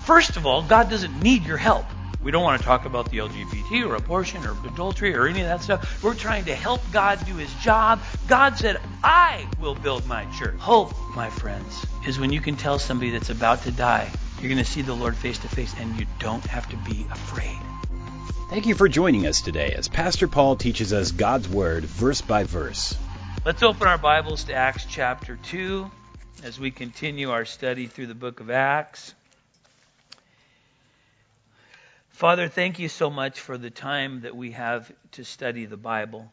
First of all, God doesn't need your help. We don't want to talk about the LGBT or abortion or adultery or any of that stuff. We're trying to help God do his job. God said, I will build my church. Hope, my friends, is when you can tell somebody that's about to die, you're going to see the Lord face to face, and you don't have to be afraid. Thank you for joining us today as Pastor Paul teaches us God's Word verse by verse. Let's open our Bibles to Acts chapter 2 as we continue our study through the book of Acts. Father, thank you so much for the time that we have to study the Bible.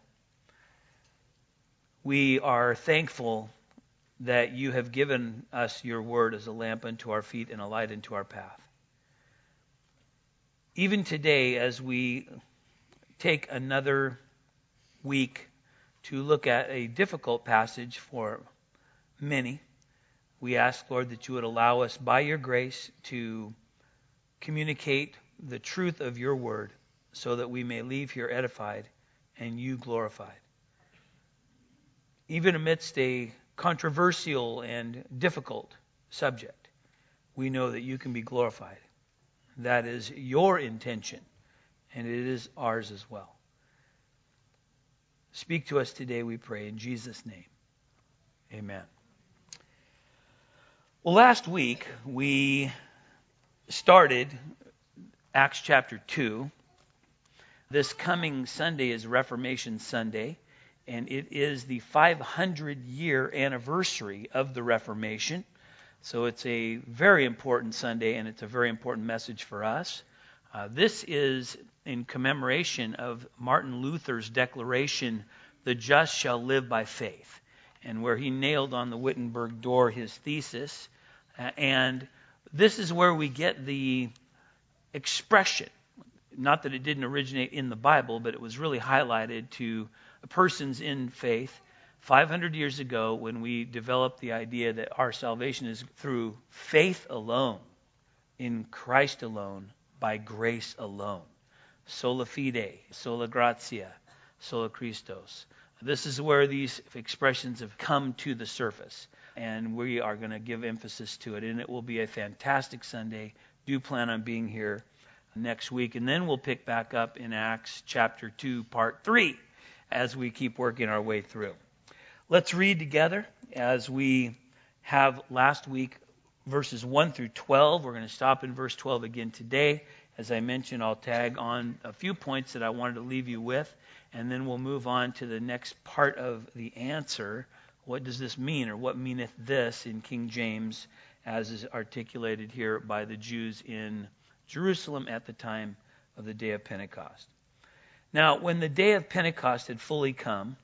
We are thankful that you have given us your word as a lamp unto our feet and a light unto our path. Even today, as we take another week to look at a difficult passage for many, we ask, Lord, that you would allow us by your grace to communicate the truth of your word so that we may leave here edified and you glorified. Even amidst a controversial and difficult subject, we know that you can be glorified. That is your intention, and it is ours as well. Speak to us today, we pray, in Jesus' name. Amen. Well, last week we started Acts chapter 2. This coming Sunday is Reformation Sunday, and it is the 500-year anniversary of the Reformation. So it's a very important Sunday, and it's a very important message for us. This is in commemoration of Martin Luther's declaration, "The just shall live by faith," and where he nailed on the Wittenberg door his thesis. And this is where we get the expression, not that it didn't originate in the Bible, but it was really highlighted to persons in faith 500 years ago when we developed the idea that our salvation is through faith alone, in Christ alone, by grace alone. Sola fide, sola gratia, sola Christos. This is where these expressions have come to the surface, and we are going to give emphasis to it, and it will be a fantastic Sunday. Do plan on being here next week, and then we'll pick back up in Acts chapter 2, part 3, as we keep working our way through. Let's read together as we have last week, verses 1 through 12. We're going to stop in verse 12 again today. As I mentioned, I'll tag on a few points that I wanted to leave you with, and then we'll move on to the next part of the answer. What does this mean, or what meaneth this in King James, as is articulated here by the Jews in Jerusalem at the time of the day of Pentecost. Now, when the day of Pentecost had fully come,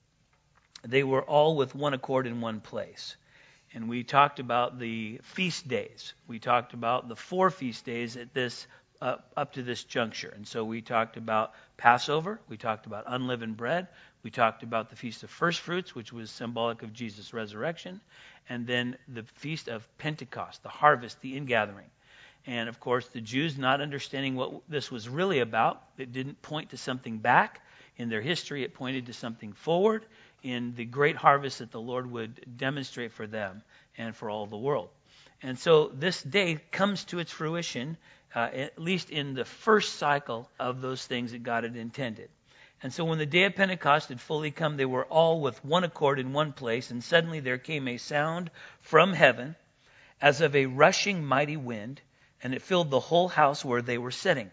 they were all with one accord in one place. And we talked about the feast days. We talked about the 4 feast days at this up to this juncture. And so we talked about Passover. We talked about unleavened bread. We talked about the Feast of First Fruits, which was symbolic of Jesus' resurrection. And then the Feast of Pentecost, the harvest, the ingathering. And, of course, the Jews, not understanding what this was really about, it didn't point to something back. In their history, it pointed to something forward in the great harvest that the Lord would demonstrate for them and for all the world. And so this day comes to its fruition, at least in the first cycle of those things that God had intended. And so when the day of Pentecost had fully come, they were all with one accord in one place, and suddenly there came a sound from heaven as of a rushing mighty wind, and it filled the whole house where they were sitting.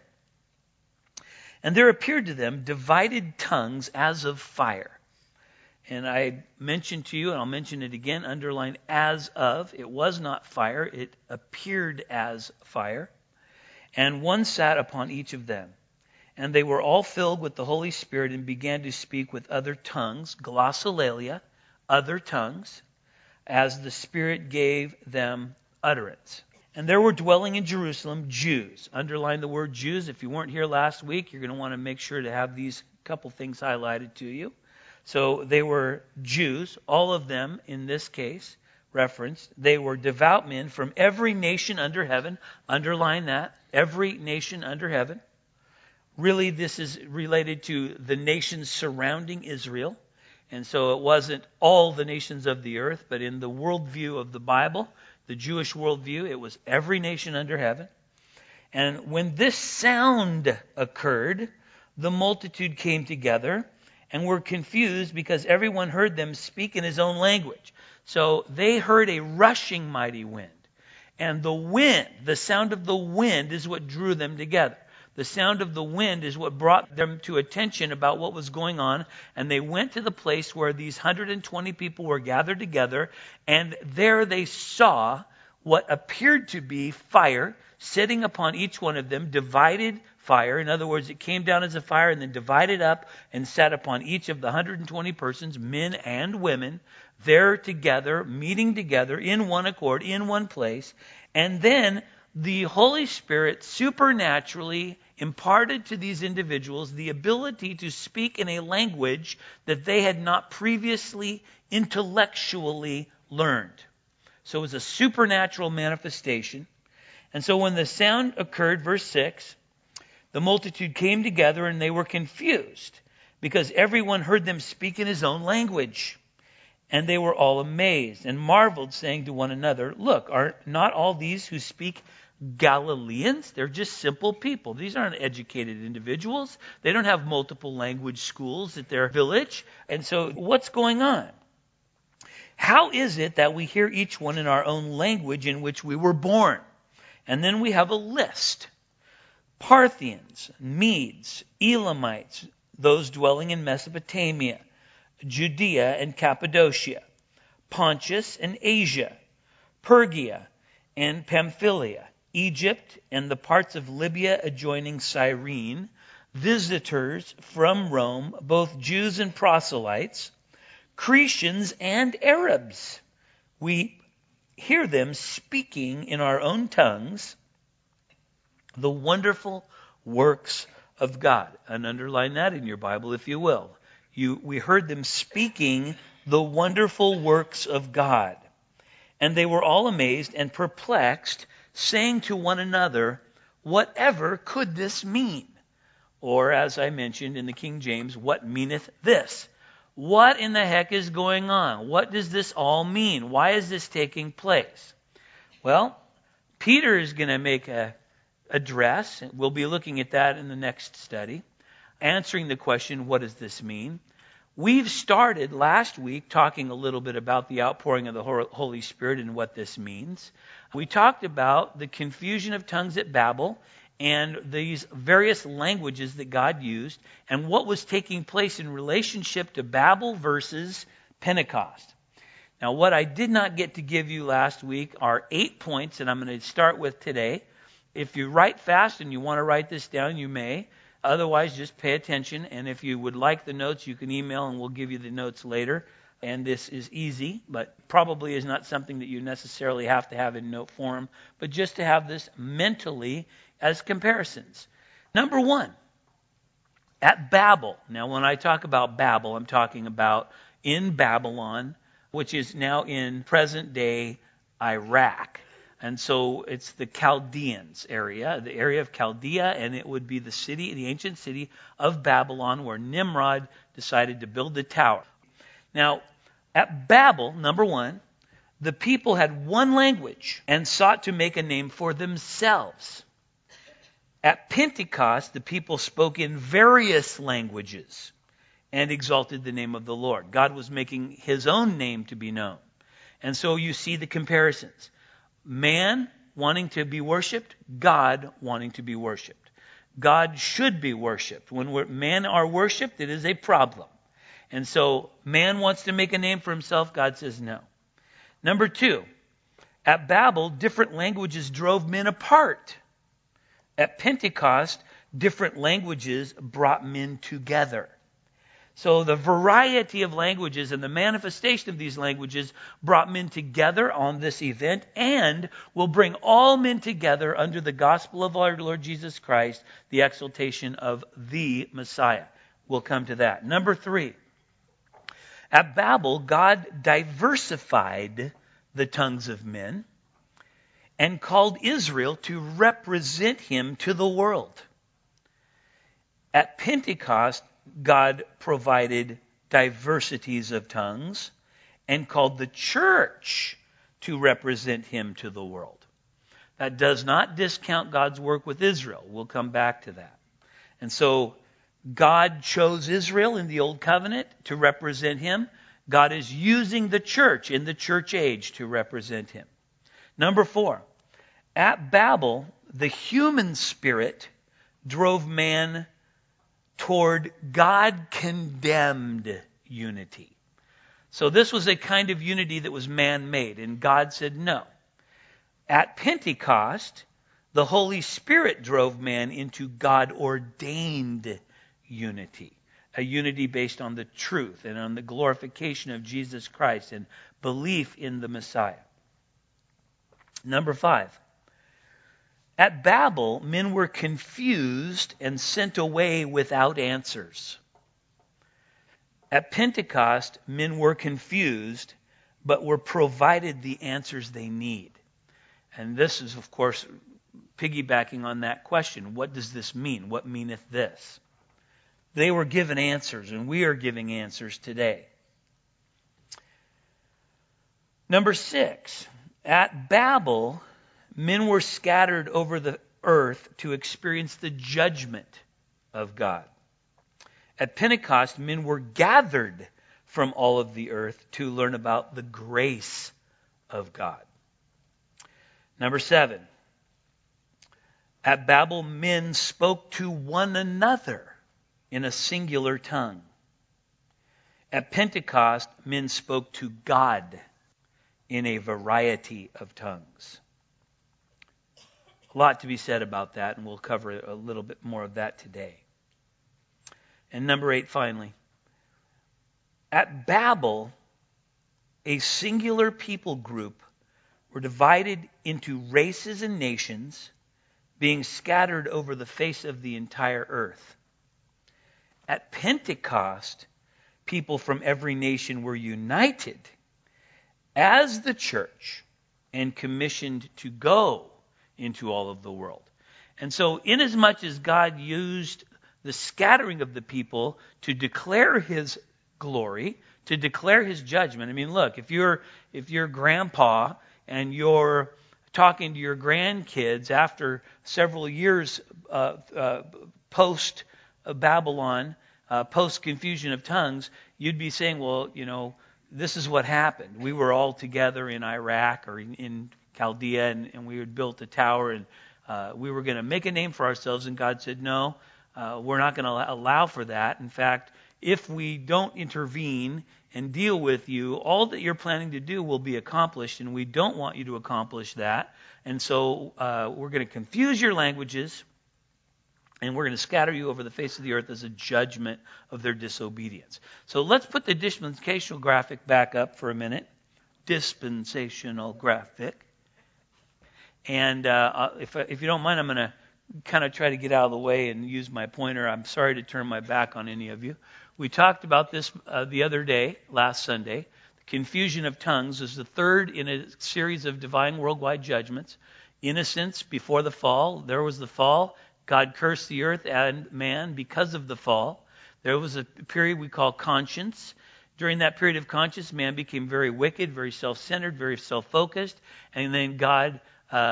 And there appeared to them divided tongues as of fire. And I mentioned to you, and I'll mention it again, underline as of. It was not fire, it appeared as fire. And one sat upon each of them. And they were all filled with the Holy Spirit and began to speak with other tongues, glossolalia, other tongues, as the Spirit gave them utterance. And there were dwelling in Jerusalem Jews. Underline the word Jews. If you weren't here last week, you're going to want to make sure to have these couple things highlighted to you. So they were Jews, all of them in this case referenced. They were devout men from every nation under heaven. Underline that. Every nation under heaven. Really, this is related to the nations surrounding Israel. And so it wasn't all the nations of the earth, but in the worldview of the Bible, the Jewish worldview, it was every nation under heaven. And when this sound occurred, the multitude came together and were confused because everyone heard them speak in his own language. So they heard a rushing mighty wind. And the wind, the sound of the wind, is what drew them together. The sound of the wind is what brought them to attention about what was going on. And they went to the place where these 120 people were gathered together. And there they saw what appeared to be fire sitting upon each one of them, divided fire. In other words, it came down as a fire and then divided up and sat upon each of the 120 persons, men and women, there together, meeting together in one accord, in one place. And then the Holy Spirit supernaturally imparted to these individuals the ability to speak in a language that they had not previously intellectually learned. So it was a supernatural manifestation. And so when the sound occurred, verse 6, the multitude came together and they were confused because everyone heard them speak in his own language. And they were all amazed and marveled, saying to one another, "Look, are not all these who speak Galileans? They're just simple people. These aren't educated individuals. They don't have multiple language schools at their village. And so what's going on? How is it that we hear each one in our own language in which we were born?" And then we have a list. Parthians, Medes, Elamites, those dwelling in Mesopotamia, Judea and Cappadocia, Pontus and Asia, Phrygia and Pamphylia, Egypt and the parts of Libya adjoining Cyrene, visitors from Rome, both Jews and proselytes, Cretians and Arabs. We hear them speaking in our own tongues the wonderful works of God. And underline that in your Bible, if you will. We heard them speaking the wonderful works of God. And they were all amazed and perplexed, saying to one another, "Whatever could this mean?" Or, as I mentioned in the King James, "What meaneth this?" What in the heck is going on? What does this all mean? Why is this taking place? Well, Peter is going to make a address. We'll be looking at that in the next study, answering the question, what does this mean? We've started last week talking a little bit about the outpouring of the Holy Spirit and what this means. We talked about the confusion of tongues at Babel and these various languages that God used and what was taking place in relationship to Babel versus Pentecost. Now, what I did not get to give you last week are 8 points, and I'm going to start with today. If you write fast and you want to write this down, you may. Otherwise, just pay attention. And if you would like the notes, you can email and we'll give you the notes later. And this is easy, but probably is not something that you necessarily have to have in note form, but just to have this mentally as comparisons. Number one, at Babel. Now, when I talk about Babel, I'm talking about in Babylon, which is now in present-day Iraq. And so it's the Chaldeans area, the area of Chaldea, and it would be the city, the ancient city of Babylon, where Nimrod decided to build the tower. Now, at Babel, number one, the people had one language and sought to make a name for themselves. At Pentecost, the people spoke in various languages and exalted the name of the Lord. God was making his own name to be known. And so you see the comparisons. Man wanting to be worshipped, God wanting to be worshipped. God should be worshipped. When men are worshipped, it is a problem. And so man wants to make a name for himself. God says no. Number two, at Babel, different languages drove men apart. At Pentecost, different languages brought men together. So the variety of languages and the manifestation of these languages brought men together on this event and will bring all men together under the gospel of our Lord Jesus Christ, the exaltation of the Messiah. We'll come to that. Number three, at Babel, God diversified the tongues of men and called Israel to represent him to the world. At Pentecost, God provided diversities of tongues and called the church to represent him to the world. That does not discount God's work with Israel. We'll come back to that. And so God chose Israel in the Old Covenant to represent Him. God is using the church in the church age to represent Him. Number 4, at Babel, the human spirit drove man toward God-condemned unity. So this was a kind of unity that was man-made, and God said no. At Pentecost, the Holy Spirit drove man into God-ordained unity, a unity based on the truth and on the glorification of Jesus Christ and belief in the Messiah. Number 5, at Babel, men were confused and sent away without answers. At Pentecost, men were confused, but were provided the answers they need. And this is, of course, piggybacking on that question. What does this mean? What meaneth this? They were given answers, and we are giving answers today. Number 6, at Babel, men were scattered over the earth to experience the judgment of God. At Pentecost, men were gathered from all of the earth to learn about the grace of God. Number 7, at Babel, men spoke to one another in a singular tongue. At Pentecost, men spoke to God in a variety of tongues. A lot to be said about that, and we'll cover a little bit more of that today. And number 8, finally, at Babel, a singular people group were divided into races and nations, being scattered over the face of the entire earth. At Pentecost, people from every nation were united as the church and commissioned to go into all of the world. And so, inasmuch as God used the scattering of the people to declare His glory, to declare His judgment. I mean, look, if you're grandpa and you're talking to your grandkids after several years post Babylon, post confusion of tongues, you'd be saying, well, this is what happened. We were all together in Iraq or in Chaldea, and we had built a tower, and we were going to make a name for ourselves, and God said, no, we're not going to allow for that. In fact, if we don't intervene and deal with you, all that you're planning to do will be accomplished, and we don't want you to accomplish that. And so we're going to confuse your languages, and we're going to scatter you over the face of the earth as a judgment of their disobedience. So let's put the dispensational graphic back up for a minute. Dispensational graphic. And if you don't mind, I'm going to kind of try to get out of the way and use my pointer. I'm sorry to turn my back on any of you. We talked about this the other day, last Sunday. The confusion of tongues is the third in a series of divine worldwide judgments. Innocence before the fall. There was the fall. God cursed the earth and man because of the fall. There was a period we call conscience. During that period of conscience, man became very wicked, very self-centered, very self-focused. And then God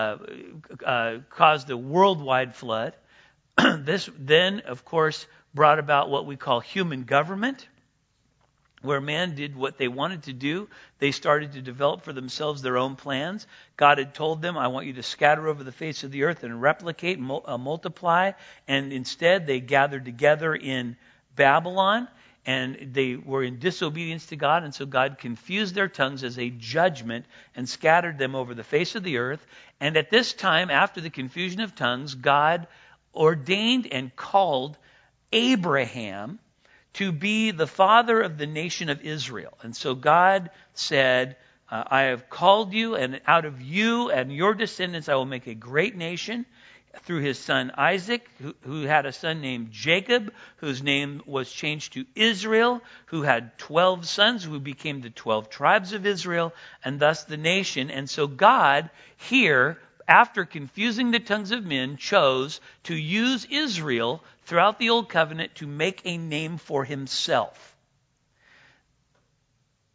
caused a worldwide flood. This then, of course, brought about what we call human government, where man did what they wanted to do. They started to develop for themselves their own plans. God had told them, I want you to scatter over the face of the earth and replicate, multiply. And instead, they gathered together in Babylon, and they were in disobedience to God, and so God confused their tongues as a judgment and scattered them over the face of the earth. And at this time, after the confusion of tongues, God ordained and called Abraham to be the father of the nation of Israel. And so God said, I have called you, and out of you and your descendants I will make a great nation. Through his son Isaac, who had a son named Jacob, whose name was changed to Israel, who had 12 sons, who became the 12 tribes of Israel, and thus the nation. And so God here, after confusing the tongues of men, chose to use Israel throughout the Old Covenant to make a name for Himself.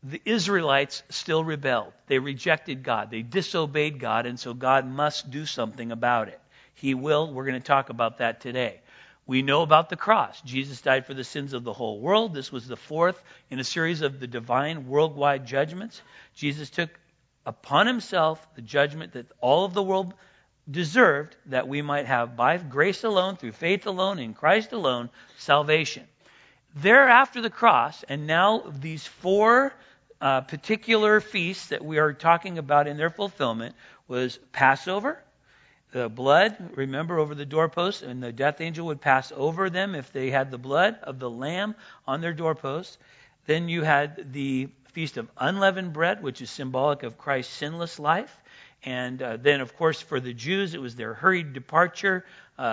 the Israelites still rebelled. They rejected God. They disobeyed God, and so God must do something about it. He will. We're going to talk about that today. We know about the cross. Jesus died for the sins of the whole world. This was the fourth in a series of the divine worldwide judgments. Jesus took upon himself the judgment that all of the world deserved, that we might have by grace alone, through faith alone, in Christ alone, salvation. Thereafter the cross, and now these four particular feasts that we are talking about in their fulfillment, was Passover, the blood, remember, over the doorpost, and the death angel would pass over them if they had the blood of the lamb on their doorpost. Then you had the Feast of Unleavened Bread, which is symbolic of Christ's sinless life. And then, of course, for the Jews, it was their hurried departure,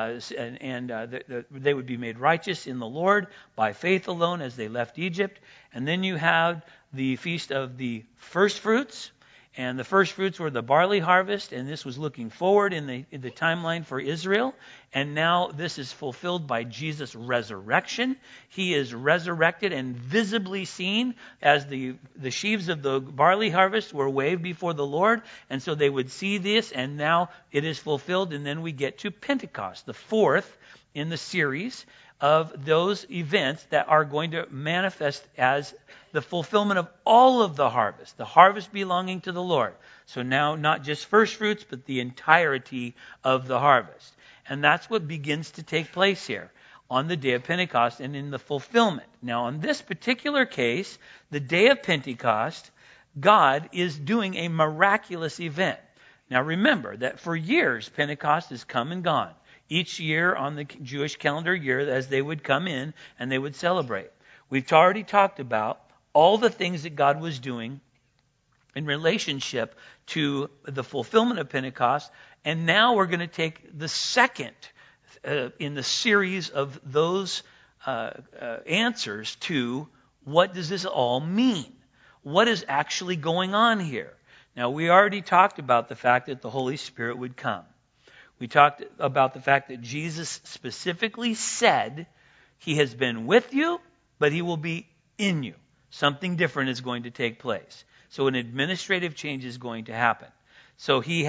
they would be made righteous in the Lord by faith alone as they left Egypt. And then you have the Feast of the First Fruits. And the first fruits were the barley harvest, and this was looking forward in the timeline for Israel. And now this is fulfilled by Jesus' resurrection. He is resurrected and visibly seen as the sheaves of the barley harvest were waved before the Lord. And so they would see this, and now it is fulfilled. And then we get to Pentecost, the fourth in the series of those events that are going to manifest as the fulfillment of all of the harvest belonging to the Lord. So now not just first fruits, but the entirety of the harvest. And that's what begins to take place here on the day of Pentecost and in the fulfillment. Now, in this particular case, the day of Pentecost, God is doing a miraculous event. Now, remember that for years, Pentecost has come and gone. Each year on the Jewish calendar year, as they would come in and they would celebrate. We've already talked about all the things that God was doing in relationship to the fulfillment of Pentecost. And now we're going to take the second in the series of those answers to what does this all mean? What is actually going on here? Now, we already talked about the fact that the Holy Spirit would come. We talked about the fact that Jesus specifically said he has been with you, but he will be in you. Something different is going to take place. So an administrative change is going to happen. So he